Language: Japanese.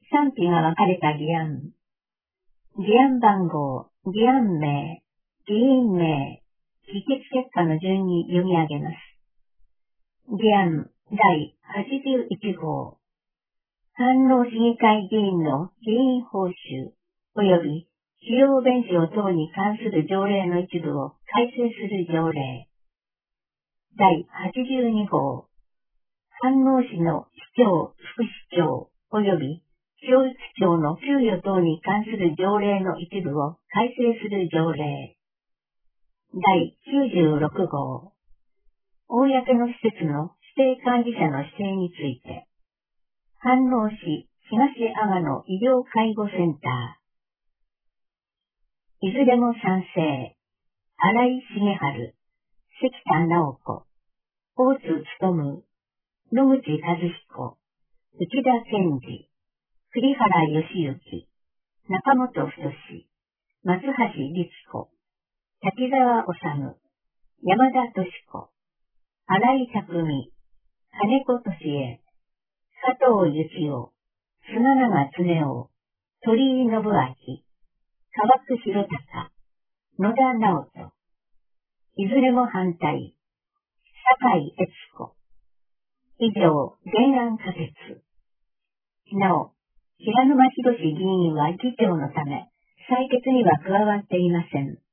賛否が分かれた議案。議案番号、議案名、議員名、議決結果の順に読み上げます。議案第81号。飯能市議会議員の議員報酬及び使用弁償等に関する条例の一部を改正する条例。第82号。飯能市の市長、副市長及び教育長の給与等に関する条例の一部を改正する条例。第96号。公の施設の指定管理者の指定について、飯能市東阿賀野医療介護センター。いずれも賛成。新井重治、関田直子、大津勉、野口和彦、内田健二、栗原義行、中本太、松橋律子、滝沢治、山田敏子、新井匠、金子俊恵、佐藤幸雄、菅永恒夫、鳥居信明、川久弘隆、野田直人。いずれも反対。酒井悦子。以上、原案可決。なお、平沼博議員は議長のため、採決には加わっていません。